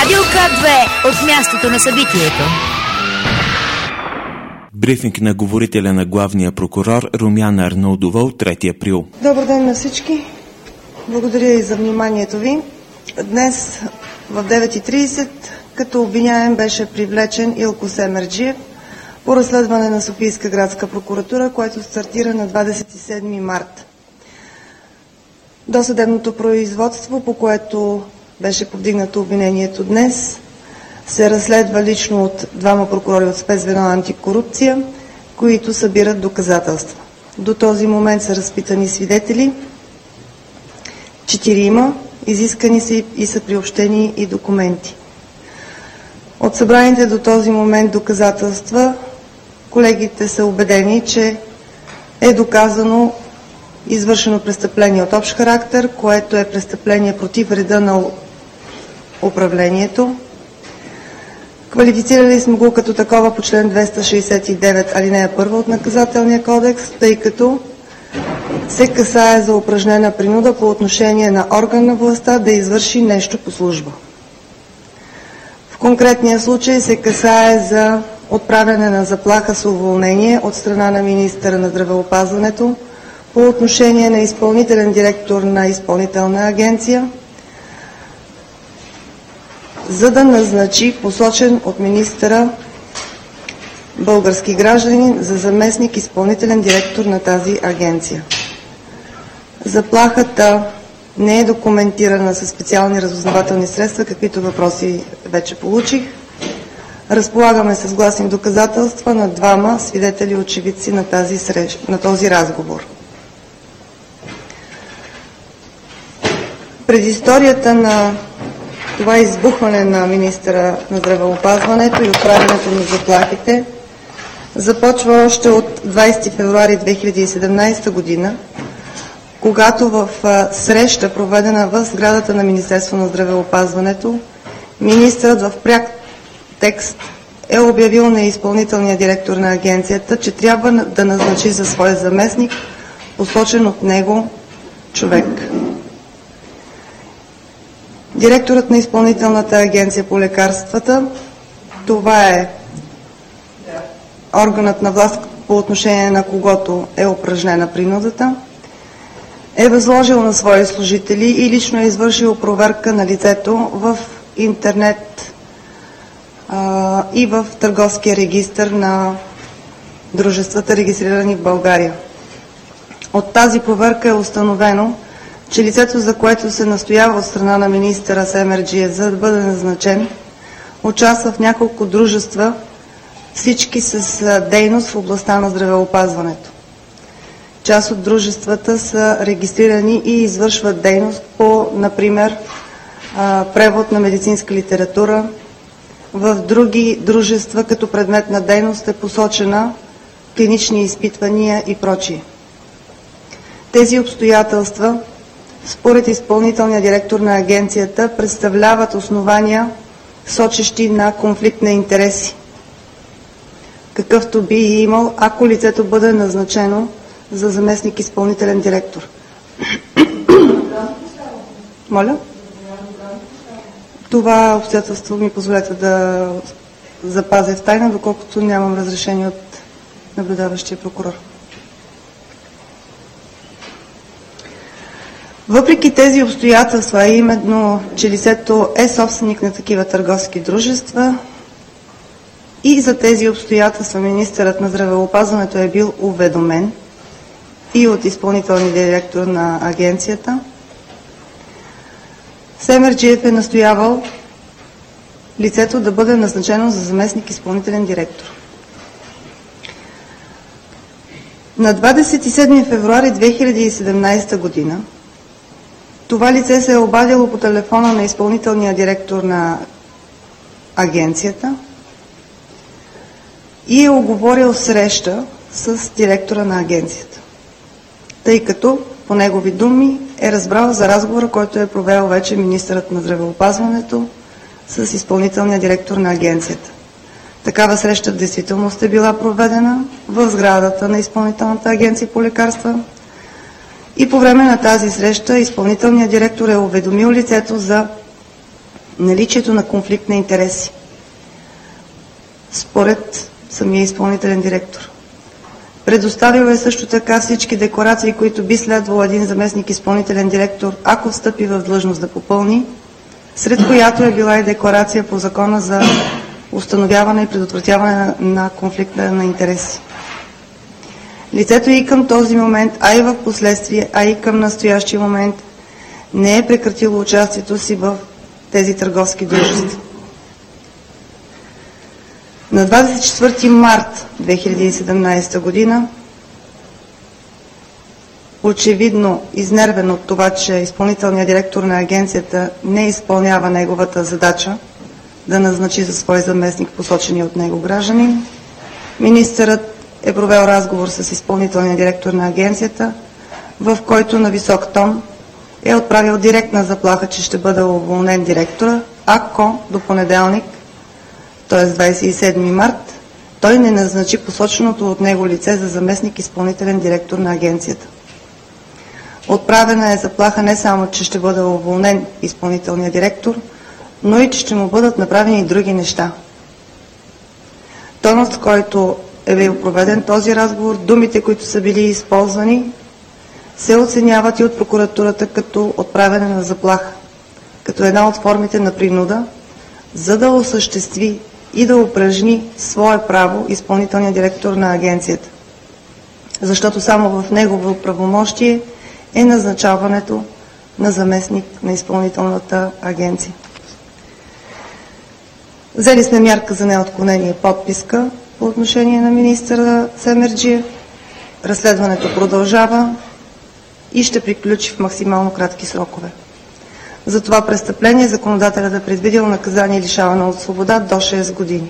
Радио К2 от мястото на събитието. Брифинг на говорителя на главния прокурор Румяна Арнаудова от 3 април. Добър ден на всички. Благодаря и за вниманието ви. Днес в 9:30 като обвиняем беше привлечен Илко Семерджиев по разследване на Софийска градска прокуратура, което стартира на 27 март. Досъдебното производство, по което беше повдигнато обвинението днес, се разследва лично от двама прокурори от спецзвено антикорупция, които събират доказателства. До този момент са разпитани свидетели, 4, изискани са и са приобщени и документи. От събраните до този момент доказателства, колегите са убедени, че е доказано извършено престъпление от общ характер, което е престъпление против реда на управлението. Квалифицирали сме го като такова по член 269 алинея 1 от Наказателния кодекс, тъй като се касае за упражнена принуда по отношение на орган на властта да извърши нещо по служба. В конкретния случай се касае за отправяне на заплаха с уволнение от страна на министъра на здравеопазването по отношение на изпълнителен директор на изпълнителна агенция, за да назначи посочен от министъра български гражданин за заместник изпълнителен директор на тази агенция. Заплахата не е документирана със специални разузнавателни средства, каквито въпроси вече получих. Разполагаме с гласни доказателства на 2 свидетели очевидци на този разговор. Предисторията на това избухване на министъра на здравеопазването и отправянето на заплахите започва още от 20 февруари 2017 година, когато в среща, проведена в сградата на Министерство на здравеопазването, министърът в пряк текст е обявил на изпълнителния директор на агенцията, че трябва да назначи за свой заместник посочен от него човек. Директорът на изпълнителната агенция по лекарствата, това е органът на власт, по отношение на когото е упражнена принудата, е възложил на свои служители и лично е извършил проверка на лицето в интернет и в търговския регистър на дружествата, регистрирани в България. От тази проверка е установено, че лицето, за което се настоява от страна на министъра Семерджиев за да бъде назначен, участва в няколко дружества, всички с дейност в областта на здравеопазването. Част от дружествата са регистрирани и извършват дейност по, например, превод на медицинска литература. В други дружества като предмет на дейност е посочена клинични изпитвания и прочие. Тези обстоятелства, според изпълнителния директор на агенцията, представляват основания, сочещи на конфликт на интереси, какъвто би имал, ако лицето бъде назначено за заместник изпълнителен директор. Моля? Това обстоятелство ми позволете да запазя в тайна, доколкото нямам разрешение от наблюдаващия прокурор. Въпреки тези обстоятелства, а именно, че лицето е собственик на такива търговски дружества, и за тези обстоятелства министърът на здравеопазването е бил уведомен и от изпълнителния директор на агенцията, Семерджиев е настоявал лицето да бъде назначено за заместник изпълнителен директор. На 27 февруари 2017 година това лице се е обадило по телефона на изпълнителния директор на агенцията и е уговорил среща с директора на агенцията, тъй като, по негови думи, е разбрал за разговора, който е провел вече министърът на здравеопазването с изпълнителния директор на агенцията. Такава среща в действителност е била проведена в сградата на изпълнителната агенция по лекарства и по време на тази среща изпълнителният директор е уведомил лицето за наличието на конфликт на интереси. Според самия изпълнителен директор. Предоставил е също така всички декларации, които би следвало един заместник изпълнителен директор, ако встъпи в длъжност да попълни, сред която е била и декларация по закона за установяване и предотвратяване на конфликта на интереси. Лицето и към този момент, а и в последствие, а и към настоящия момент не е прекратило участието си в тези търговски дружества. На 24 март 2017 година, очевидно изнервен от това, че изпълнителният директор на агенцията не изпълнява неговата задача да назначи за свой заместник посочени от него гражданин, министърът е провел разговор с изпълнителния директор на агенцията, в който на висок тон е отправил директна заплаха, че ще бъде уволнен директора, ако до понеделник, т.е. 27 март, той не назначи посоченото от него лице за заместник изпълнителен директор на агенцията. Отправена е заплаха не само, че ще бъде уволнен изпълнителният директор, но и че ще му бъдат направени и други неща. Тонът, с който е бил проведен този разговор, думите, които са били използвани, се оценяват и от прокуратурата като отправяне на заплаха, като една от формите на принуда, за да осъществи и да упражни свое право изпълнителният директор на агенцията. Защото само в негово правомощие е назначаването на заместник на изпълнителната агенция. Взели сме мярка за неотклонение подписка по отношение на министъра Семерджиев. Разследването продължава и ще приключи в максимално кратки срокове. За това престъпление законодателят е предвидил наказание лишаване от свобода до 6 години.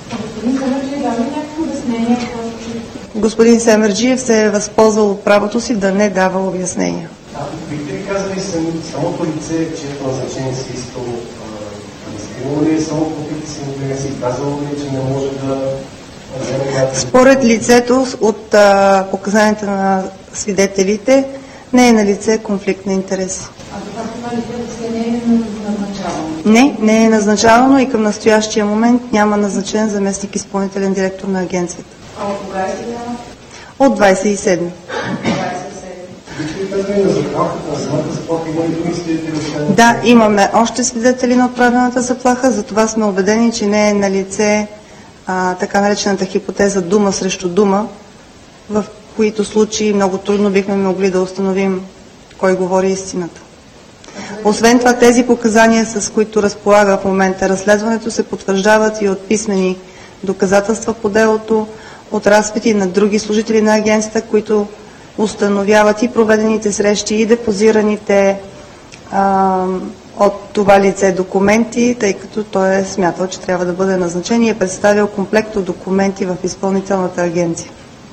Господин Семерджиев се е възползвал от правото си да не дава обяснения. Бихте ли казали самото лице, чието назначение се искало, изпълнило ли е само конфликт с интереси и казало ли, че не може да вземе някакъв... Според лицето от показанията на свидетелите не е на лице конфликт на интереси. А това лице не е назначавано? Не е назначавано и към настоящия момент няма назначен заместник изпълнителен директор на агенцията. А от кога е сега? От 27. Да, имаме още свидетели на отправената заплаха, затова сме убедени, че не е на лице така наречената хипотеза дума срещу дума, в които случаи много трудно бихме могли да установим кой говори истината. Освен това, тези показания, с които разполага в момента разследването, се потвърждават и от писмени доказателства по делото, от разпити на други служители на агенцията, които установяват и проведените срещи, и депозираните от това лице документи, тъй като той е смятал, че трябва да бъде назначен и е представил комплект от документи в изпълнителната агенция.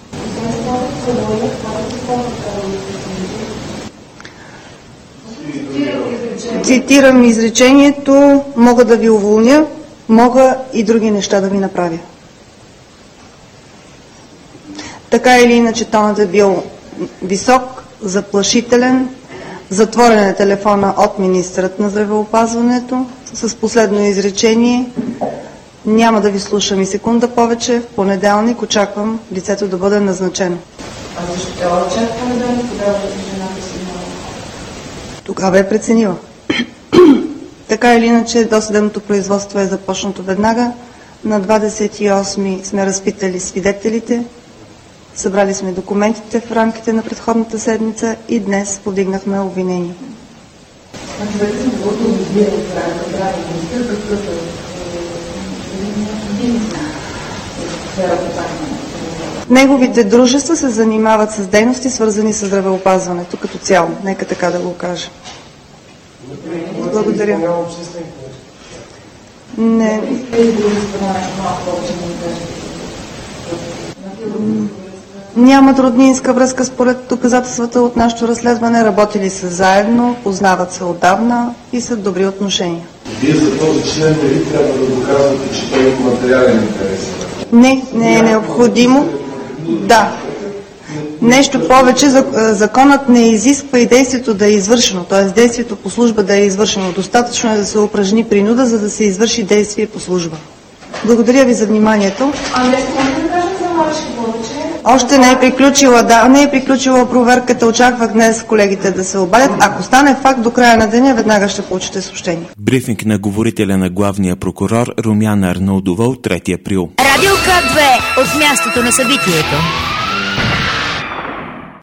Цитирам изречението: мога да ви уволня, мога и други неща да ви направя. Така или иначе тонът е бил висок, заплашителен, затворен е телефона от министърът на здравеопазването с последно изречение: няма да ви слушам и секунда повече, в понеделник очаквам лицето да бъде назначено. А защо очаква понеделник, тогава жената си имала? Тогава е преценила. Така или иначе досъдебното производство е започнато веднага. На 28 сме разпитали свидетелите, събрали сме документите в рамките на предходната седмица и днес повдигнахме обвинение. Неговите дружества се занимават с дейности, свързани с здравеопазването като цяло. Нека така да го кажа. Благодаря. Не. Нямат роднинска връзка според доказателствата от нашето разследване. Работили са заедно, познават се отдавна и са добри отношения. Вие за този член дали трябва да доказвате, че той има материален интерес? Не е необходимо. Да. Нещо повече, законът не изисква и действието да е извършено, т.е. действието по служба да е извършено. Достатъчно е да се упражни принуда, за да се извърши действие по служба. Благодаря ви за вниманието. А днес може да кажем за Марешки повече? Още не е приключила, не е приключила проверката. Очаквах днес колегите да се обадят. Ако стане факт до края на деня, веднага ще получите съобщение. Брифинг на говорителя на главния прокурор Румяна Арнаудова от 3 април. Радио К2 от мястото на събитието.